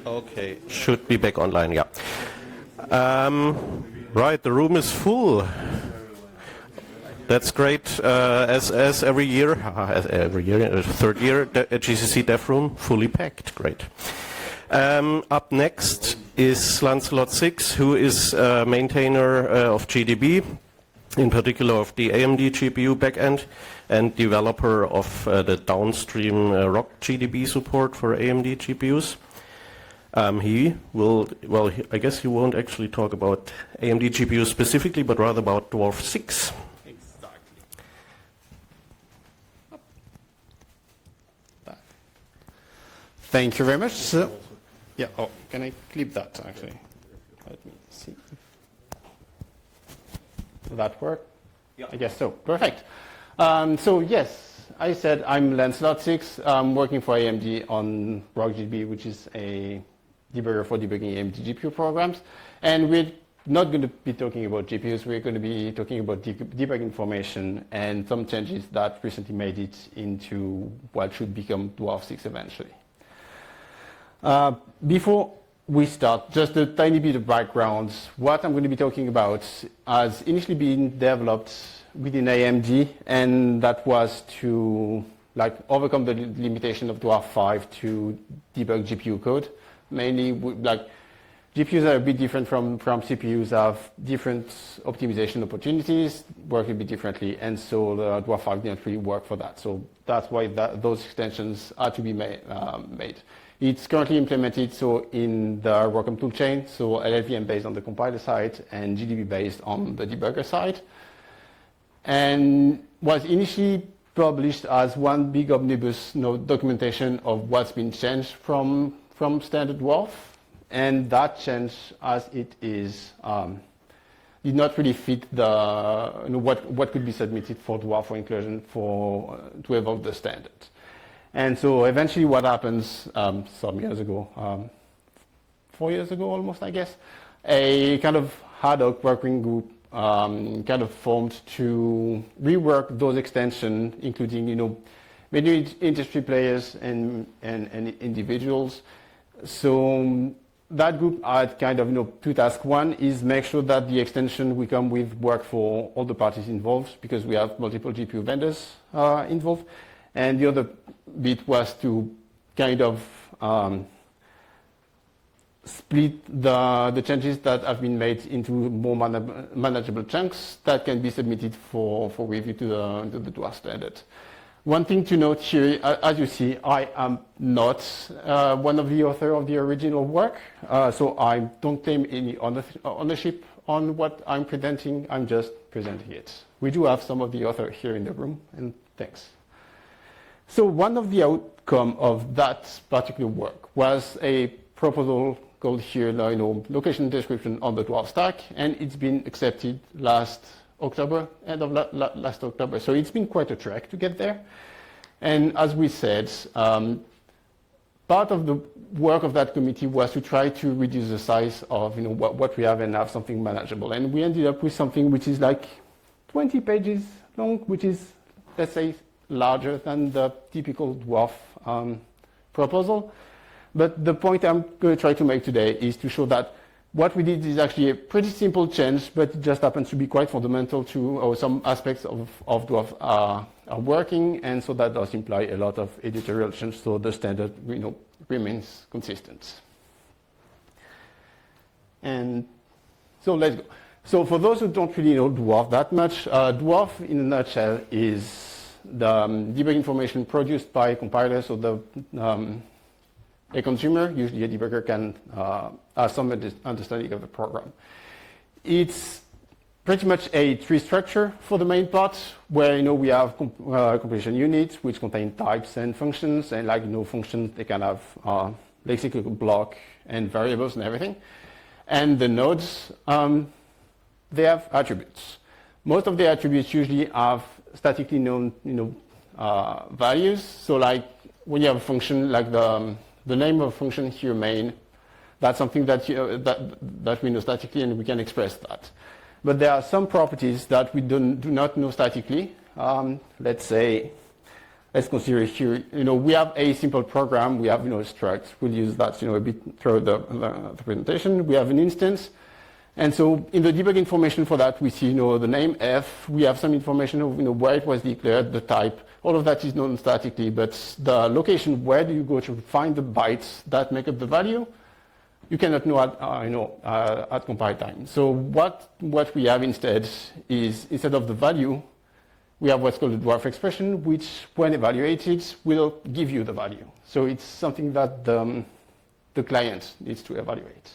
Okay, should be back online, yeah. Right, the room is full. That's great. As every year, third year, GCC Dev Room, fully packed. Great. Up next is Lancelot 6, who is maintainer of GDB, in particular of the AMD GPU backend, and developer of the downstream ROC GDB support for AMD GPUs. He will, well, I guess he won't actually talk about AMD GPUs specifically, but rather about Dwarf 6. Exactly. Thank you very much. So, yeah, oh, can I clip that actually? Let me see. Will that work? Yeah. I guess so. Perfect. So yes, I said I'm Lancelot 6. I'm working for AMD on ROCGDB, which is a debugger for debugging AMD GPU programs. And we're not going to be talking about GPUs. We're going to be talking about debug information and some changes that recently made it into what should become Dwarf 6 eventually. Before we start, just a tiny bit of background. What I'm going to be talking about has initially been developed within AMD, and that was to overcome the limitation of Dwarf 5 to debug GPU code. Mainly, GPUs are a bit different from CPUs, have different optimization opportunities, work a bit differently, and so the Dwarf 5 didn't really work for that. So that's why those extensions are to be made. It's currently implemented in the ROCm toolchain, so LLVM based on the compiler side and GDB based on the debugger side, and was initially published as one big omnibus documentation of what's been changed from standard Dwarf, and that change as it is did not really fit the what could be submitted for Dwarf for inclusion to evolve the standard. And so eventually what happens some years ago, 4 years ago almost, I guess, a kind of ad hoc working group kind of formed to rework those extensions, including many industry players and individuals. So that group had kind of two tasks. One is make sure that the extension we come with work for all the parties involved, because we have multiple GPU vendors involved. And the other bit was to kind of split the changes that have been made into more manageable chunks that can be submitted for review to the Dwarf standard. One thing to note here, as you see, I am not one of the authors of the original work, so I don't claim any ownership on what I'm presenting. I'm just presenting it. We do have some of the authors here in the room, and thanks. So one of the outcome of that particular work was a proposal called here, location description on the Dwarf stack, and it's been accepted last October, end of last October. So it's been quite a trek to get there. And as we said, part of the work of that committee was to try to reduce the size of what we have and have something manageable. And we ended up with something which is like 20 pages long, which is, let's say, larger than the typical Dwarf proposal. But the point I'm going to try to make today is to show that what we did is actually a pretty simple change, but it just happens to be quite fundamental to some aspects of Dwarf are working, and so that does imply a lot of editorial change, so the standard remains consistent. And so let's go. So for those who don't really know Dwarf that much, Dwarf in a nutshell is the debug information produced by a compiler, so a consumer, usually a debugger, can have some understanding of the program. It's pretty much a tree structure for the main part, where we have compilation units which contain types and functions, and functions, they can have lexical block and variables and everything. And the nodes, they have attributes. Most of the attributes usually have statically known values. So when you have a function like the name of a function here, main, that's something that we know statically, and we can express that. But there are some properties that we do not know statically. Let's say let's consider here, we have a simple program. We have, struct. We'll use that, a bit throughout the presentation. We have an instance. And so in the debug information for that, we see, the name F. We have some information of, where it was declared, the type. All of that is known statically, but the location, where do you go to find the bytes that make up the value? You cannot know at compile time. So what we have instead is, instead of the value, we have what's called a dwarf expression, which, when evaluated, will give you the value. So it's something that the client needs to evaluate.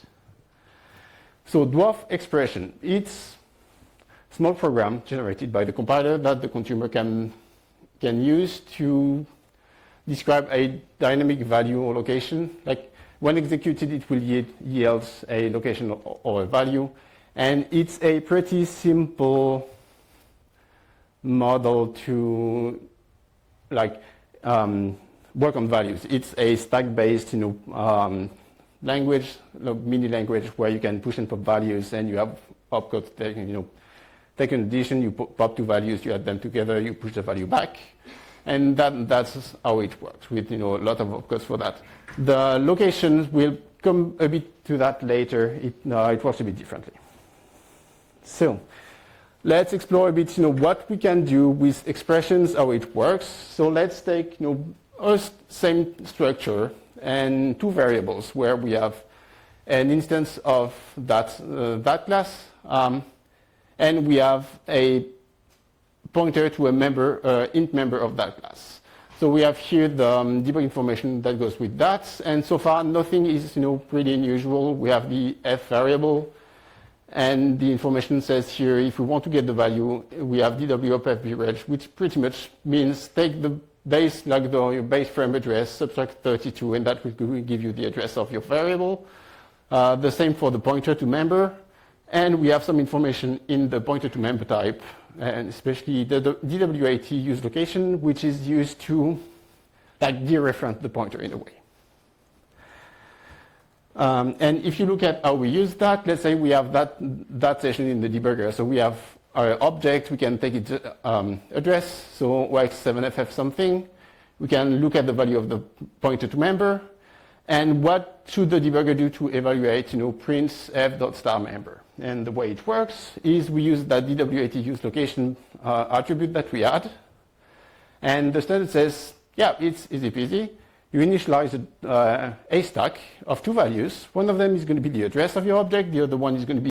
So dwarf expression, it's a small program generated by the compiler that the consumer can use to describe a dynamic value or location. Like when executed, it will yield a location or a value. And it's a pretty simple model to work on values. It's a stack-based language, mini language where you can push and pop values, and you have opcodes take an addition, you pop two values, you add them together, you push the value back, and that's how it works with a lot of opcodes for that. The locations will come a bit to that later. It works a bit differently. So let's explore a bit what we can do with expressions, how it works. So let's take a same structure and two variables where we have an instance of that class, and we have a pointer to a member, int member of that class. So we have here the debug information that goes with that, and so far nothing is pretty unusual. We have the f variable, and the information says here if we want to get the value, we have dwop fbreg, which pretty much means take the base, your base frame address, subtract 32, and that will give you the address of your variable. The same for the pointer to member. And we have some information in the pointer to member type, and especially the DWAT use location, which is used to dereference the pointer in a way. And if you look at how we use that, let's say we have that session in the debugger. So we have our object, we can take its address, so OX7FF something. We can look at the value of the pointer to member. And what should the debugger do to evaluate, print f.star member? And the way it works is we use that DWAT use location attribute that we add. And the standard says, yeah, it's easy peasy. You initialize a stack of two values. One of them is going to be the address of your object. The other one is going to be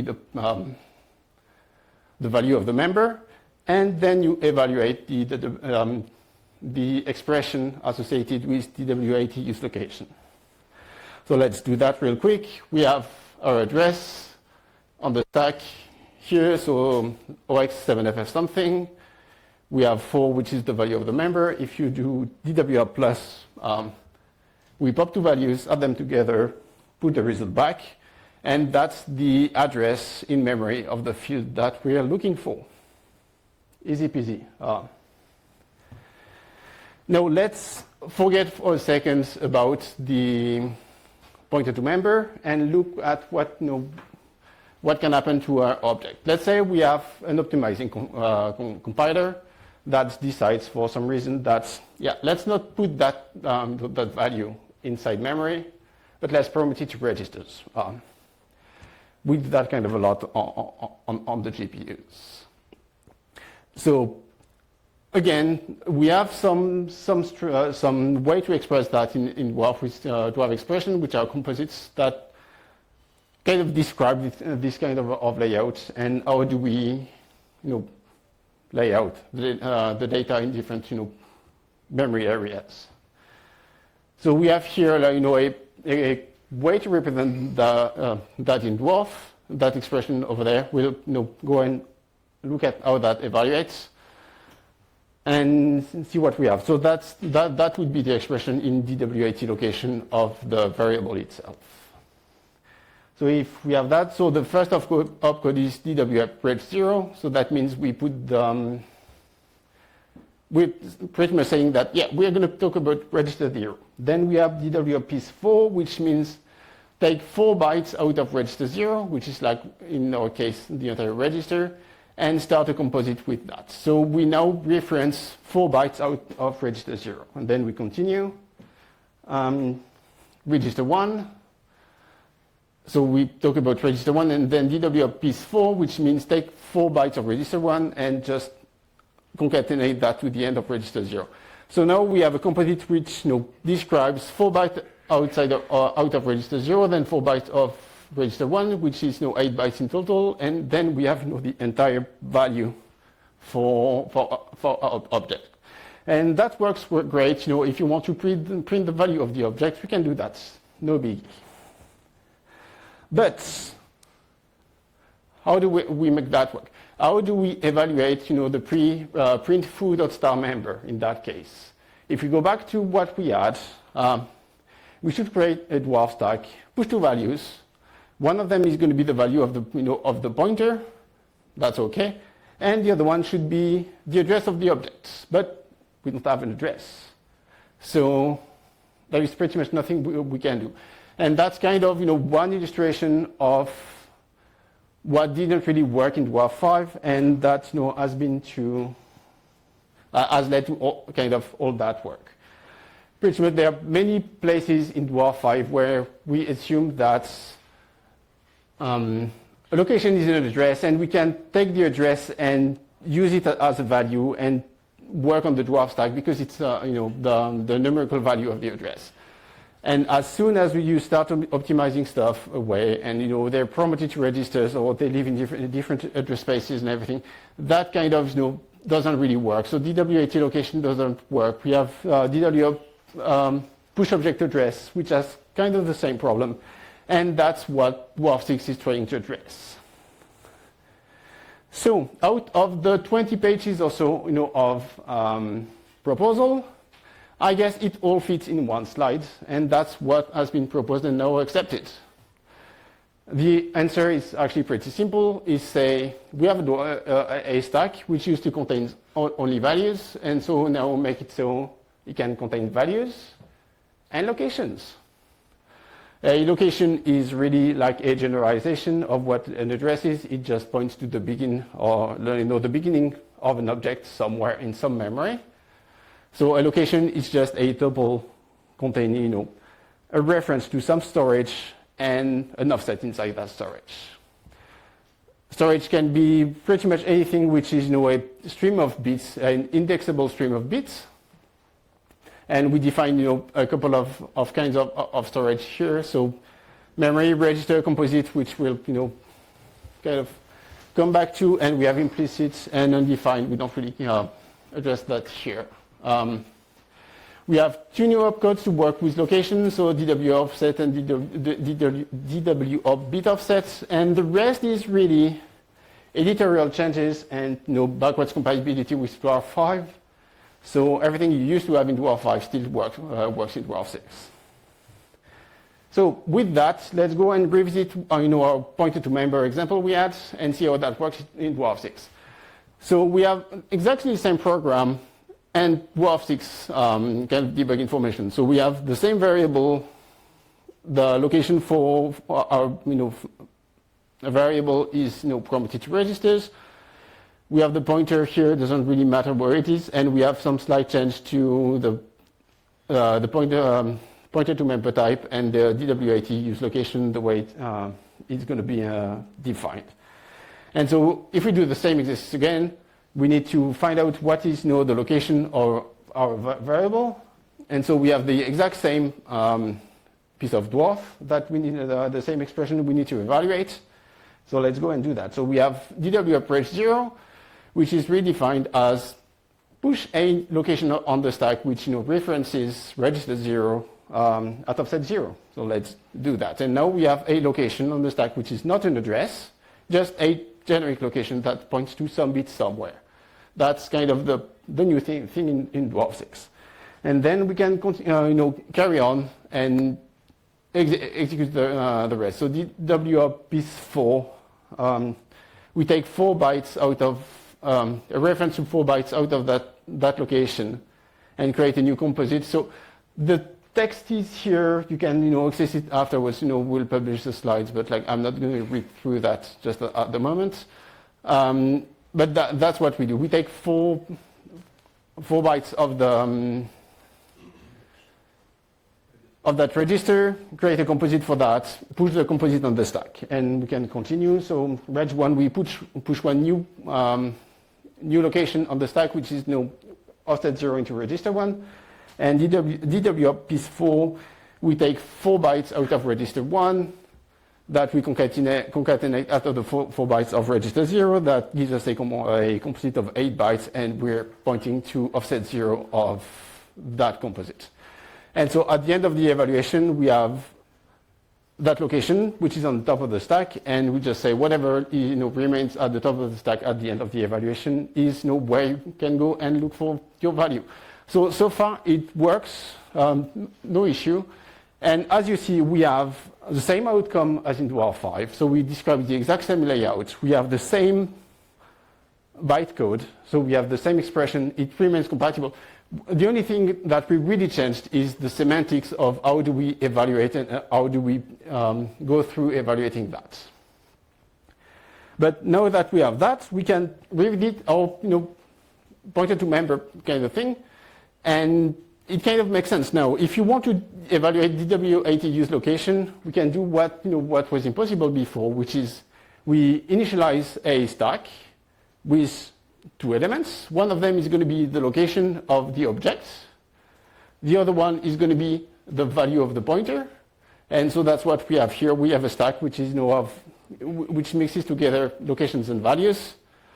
the value of the member. And then you evaluate the expression associated with DWAT use location. So let's do that real quick. We have our address on the stack here, so OX7FF something. We have 4, which is the value of the member. If you do DWR plus, we pop two values, add them together, put the result back, and that's the address in memory of the field that we are looking for. Easy peasy. Now let's forget for a second about the pointer to member and look at what can happen to our object. Let's say we have an optimizing compiler that decides for some reason that, let's not put that value inside memory, but let's promote it to registers. We do that kind of a lot on the GPUs. So again, we have some way to express that in dwarf with dwarf expression, which are composites that kind of describe this kind of layout, and how do we, lay out the data in different, memory areas. So we have here, a way to represent that in dwarf. That expression over there. We'll, go and look at how that evaluates and see what we have. So that would be the expression in DWAT location of the variable itself. So if we have that, so the first opcode is DWReg0, so that means we put we're pretty much saying that, we're going to talk about register 0. Then we have DWRPIS4, which means take 4 bytes out of register 0, which is like, in our case, the entire register, and start a composite with that. So we now reference 4 bytes out of register 0. And then we continue. Register 1. So we talk about register 1 and then DW of piece 4, which means take 4 bytes of register 1 and just concatenate that to the end of register 0. So now we have a composite which describes 4 bytes out of register 0, then 4 bytes of register 1, which is 8 bytes in total, and then we have the entire value for our object. And that works great. If you want to print the value of the object, we can do that. No biggie. But how do we make that work? How do we evaluate the print foo.star member in that case? If we go back to what we had, we should create a dwarf stack, push two values. One of them is going to be the value of the pointer. That's okay. And the other one should be the address of the object. But we don't have an address. So there is pretty much nothing we can do. And that's kind of one illustration of what didn't really work in Dwarf 5, and that has been has led to all that work. Pretty much there are many places in Dwarf 5 where we assume that a location is an address, and we can take the address and use it as a value and work on the dwarf stack because it's the numerical value of the address. And as soon as you start optimizing stuff away, and they're promoted to registers or they live in different address spaces and everything, that kind of doesn't really work. So DW80 location doesn't work. We have DW push object address, which has kind of the same problem. And that's what Dwarf 6 is trying to address. So out of the 20 pages or so of proposal, I guess it all fits in one slide, and that's what has been proposed and now accepted. The answer is actually pretty simple. We have a stack which used to contain only values, and so now make it so it can contain values and locations. A location is really like a generalization of what an address is. It just points to the beginning the beginning of an object somewhere in some memory. So a location is just a tuple containing a reference to some storage and an offset inside that storage. Storage can be pretty much anything which is a stream of bits, an indexable stream of bits. And we define a couple of kinds of storage here. So memory, register, composite, which we'll kind of come back to, and we have implicit and undefined. We don't really address that here. We have two new opcodes to work with locations, so DW offset and DW op bit offset, and the rest is really editorial changes and backwards compatibility with Dwarf 5. So everything you used to have in Dwarf 5 still works in Dwarf 6. So with that, let's go and revisit our pointer to member example we had and see how that works in Dwarf 6. So we have exactly the same program and Dwarf 6 kind of debug information. So we have the same variable, the location for our a variable is promoted to registers. We have the pointer here, doesn't really matter where it is, and we have some slight change to the pointer to member type and the DW80 use location the way it's going to be defined. And so if we do the same exercise again, we need to find out what is the location of our variable. And so we have the exact same piece of dwarf that we need, the same expression we need to evaluate. So let's go and do that. So we have DW approach 0, which is redefined as push a location on the stack which references register 0 at offset 0. So let's do that. And now we have a location on the stack which is not an address, just a generic location that points to some bit somewhere. That's kind of the new thing in Dwarf 6. And then we can carry on and execute the rest. So DW up piece 4, we take 4 bytes out of a reference to 4 bytes out of that location and create a new composite. So the text is here. You can access it afterwards. We'll publish the slides, but I'm not going to read through that just at the moment. but that's what we do. We take four bytes of the of that register, create a composite for that, push the composite on the stack, and we can continue. So reg 1, we push one new location on the stack, which is offset 0 into register 1. And DW up piece 4, we take 4 bytes out of register 1 that we concatenate out of the 4 bytes of register 0. That gives us a composite of 8 bytes, and we're pointing to offset 0 of that composite. And so at the end of the evaluation, we have that location, which is on top of the stack, and we just say whatever remains at the top of the stack at the end of the evaluation is where you can go and look for your value. So far it works, no issue. And as you see, we have the same outcome as in Dwarf 5. So we describe the exact same layout. We have the same bytecode, so we have the same expression. It remains compatible. The only thing that we really changed is the semantics of how do we evaluate and how do we go through evaluating that. But now that we have that, we can read our pointer to member kind of thing, and it kind of makes sense now. If you want to evaluate DW80 use location, we can do what was impossible before, which is we initialize a stack with 2 elements. One of them is going to be the location of the object. The other one is going to be the value of the pointer. And so that's what we have here. We have a stack which is which mixes together locations and values.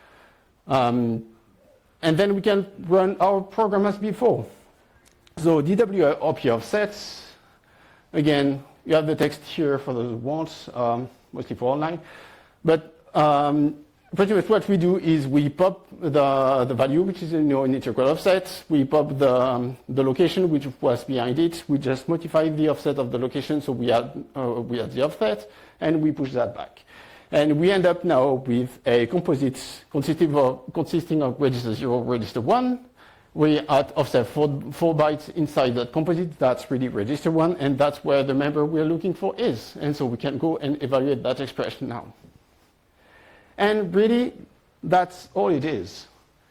And then we can run our program as before. So DW OP offsets. Again, you have the text here for those who want, mostly for online. But pretty much what we do is we pop the value, which is an integral offset. We pop the location, which was behind it. We just modify the offset of the location, so we add the offset, and we push that back. And we end up now with a composite consisting of register 0, register 1. We add offset 4 bytes inside that composite. That's really register 1, and that's where the member we're looking for is. And so we can go and evaluate that expression now. And really, that's all it is.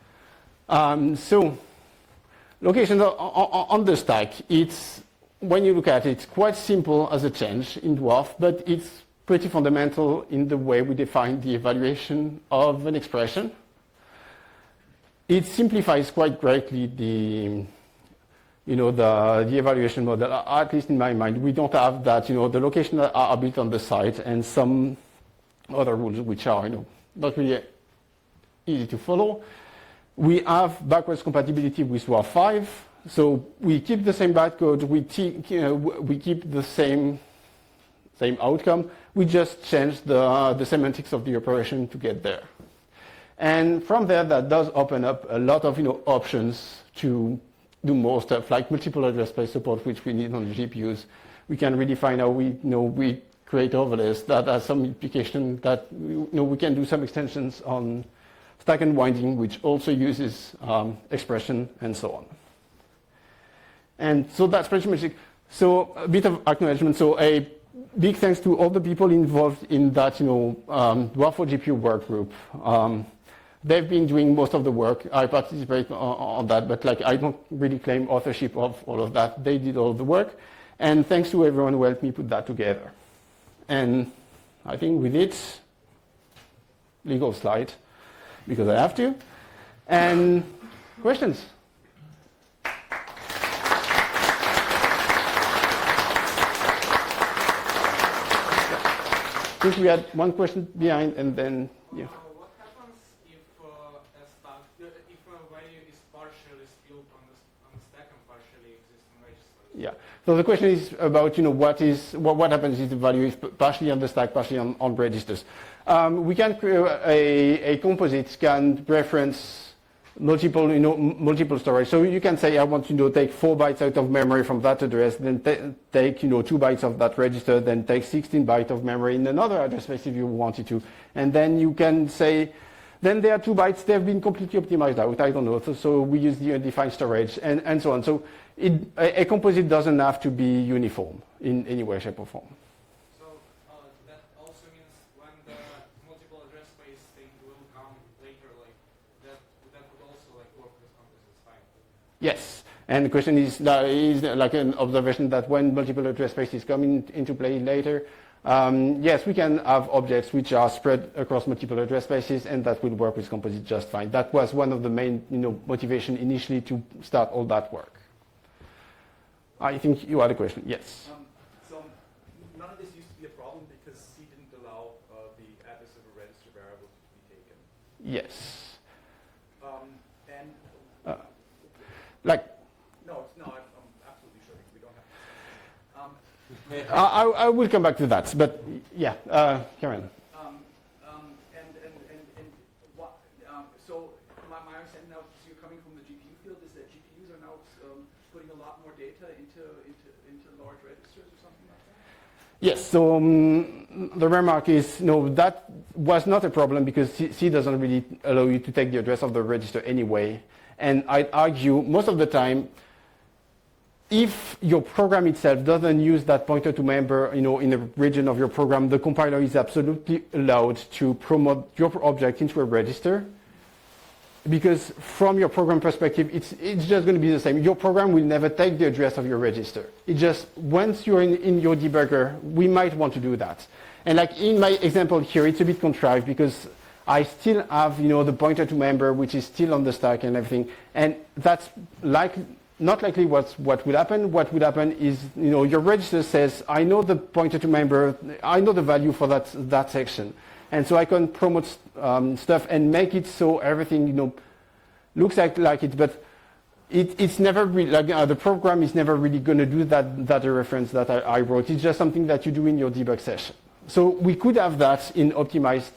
So locations on the stack, when you look at it, quite simple as a change in Dwarf, but it's pretty fundamental in the way we define the evaluation of an expression. It simplifies quite greatly the evaluation model, at least in my mind. We don't have that, the locations are built on the site and some other rules which are, not really easy to follow. We have backwards compatibility with Dwarf 5, so we keep the same bytecode, we keep the same outcome. We just change the semantics of the operation to get there. And from there, that does open up a lot of options to do more stuff like multiple address space support, which we need on the GPUs. We can redefine how we create overlays that has some implication that we can do some extensions on stack unwinding, which also uses expression and so on. And so that's pretty much it. So a bit of acknowledgement. So a big thanks to all the people involved in that Dwarf for GPU work group. They've been doing most of the work. I participate on that, but I don't really claim authorship of all of that. They did all the work. And thanks to everyone who helped me put that together. And I think with it, legal slide, because I have to. And questions? I think we had one question behind, and then, yeah. What happens if a value is partially spilled on the stack and partially exists in registers? Yeah. So the question is about what happens if the value is partially on the stack, partially on registers. We can create a composite can reference multiple storage. So you can say I want to take 4 bytes out of memory from that address, then take 2 bytes of that register, then take 16 bytes of memory in another address space if you wanted to, and then you can say. Then there are 2 bytes, they've been completely optimized out, I don't know, so we use the undefined storage and so on. So a composite doesn't have to be uniform in any way, shape or form. So that also means when the multiple address space thing will come later, like And the question is like an observation that when multiple address spaces come into play later, yes, we can have objects which are spread across multiple address spaces, and that will work with composite just fine. That was one of the main motivation initially to start all that work. I think you had a question. Yes. So none of this used to be a problem because C didn't allow the address of a register variable to be taken. Yes. Like. No, I'm absolutely sure we don't have to. I will come back to that, but yeah, Karen. So my understanding now, so you're coming from the GPU field, is that GPUs are now putting a lot more data into large registers or something like that? Yes. So the remark is no, that was not a problem because C doesn't really allow you to take the address of the register anyway. And I'd argue most of the time, if your program itself doesn't use that pointer to member, in the region of your program, the compiler is absolutely allowed to promote your object into a register. Because from your program perspective, it's just going to be the same. Your program will never take the address of your register. It just, once you're in your debugger, we might want to do that. And like in my example here, it's a bit contrived because I still have, the pointer to member, which is still on the stack and everything. And that's not likely what will happen. What will happen is, your register says, I know the pointer to member, I know the value for that section. And so I can promote stuff and make it so everything, looks like it, but it's never really, the program is never really going to do that reference that I wrote. It's just something that you do in your debug session. So we could have that in optimized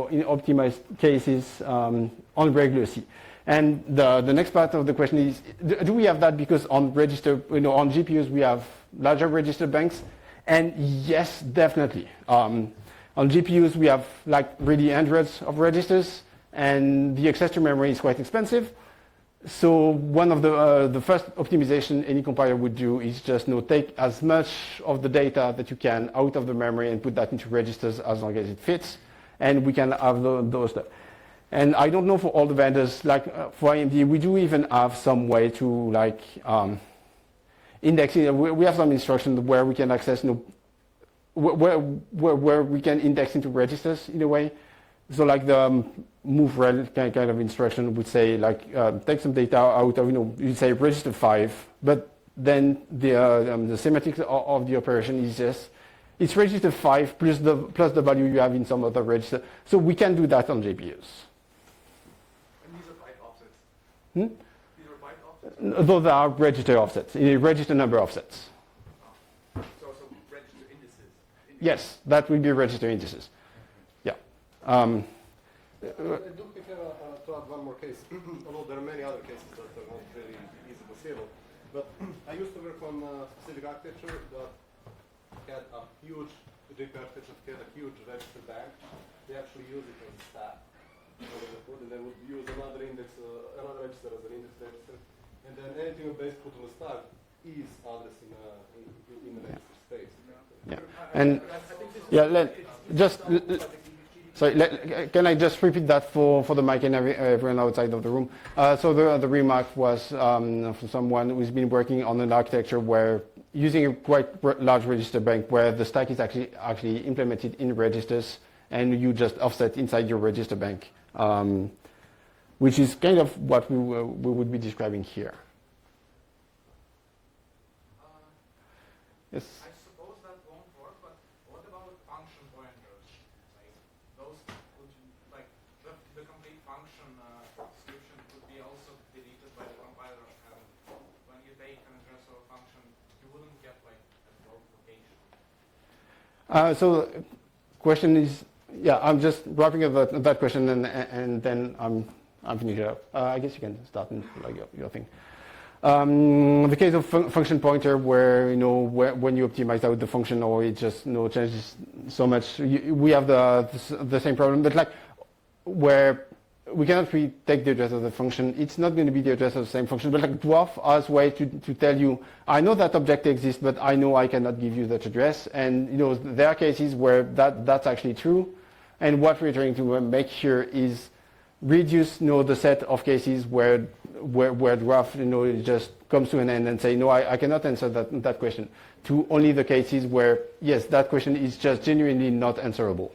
cases on regular C. And the next part of the question is, do we have that because on register, on GPUs we have larger register banks? And yes, definitely. On GPUs we have really hundreds of registers, and the access to memory is quite expensive. So one of the first optimization any compiler would do is just take as much of the data that you can out of the memory and put that into registers as long as it fits, and we can have those stuff. And I don't know for all the vendors, for AMD, we do even have some way to indexing. We have some instructions where we can access, where we can index into registers in a way. So the move rel kind of instruction would say take some data out of, you say register 5, but then the semantics of the operation is just, it's register 5 plus the value you have in some other register. So we can do that on GPUs. And these are byte offsets? These are byte offsets? Those are register offsets, register number offsets. So register indices? Yes, that will be register indices. Yeah. I do prefer to add one more case, although there are many other cases that are not really easy to see. But I used to work on a specific architecture that had a huge GPU architecture, that had a huge register bank. They actually use it as a stack. And they would use another index, another register as an index register. And then anything you basically put on the stack is addressed in the register space. Yeah. And sorry, can I just repeat that for the mic and everyone outside of the room? So the remark was from someone who's been working on an architecture where using a quite large register bank where the stack is actually implemented in registers and you just offset inside your register bank, which is kind of what we would be describing here. Yes? I suppose that won't work, but what about function pointers? The complete function description would be also deleted by the compiler, and when you take an address of a function, you wouldn't get a default location. So the question is, I'm just wrapping up that question and then I'm finishing it up. I guess you can start in your thing. The case of function pointer where, when you optimize out the function or it just changes so much, we have the same problem, but where we cannot really take the address of the function, it's not going to be the address of the same function, but dwarf has a way to tell you, I know that object exists, but I know I cannot give you that address. And there are cases where that's actually true. And what we're trying to make here is reduce the set of cases where draft it just comes to an end and say no, I cannot answer that question, to only the cases where yes, that question is just genuinely not answerable.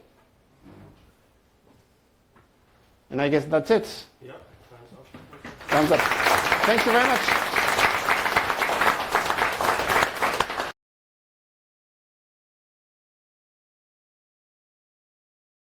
And I guess that's it. Yeah, time's up. Thumbs up. Thank you very much.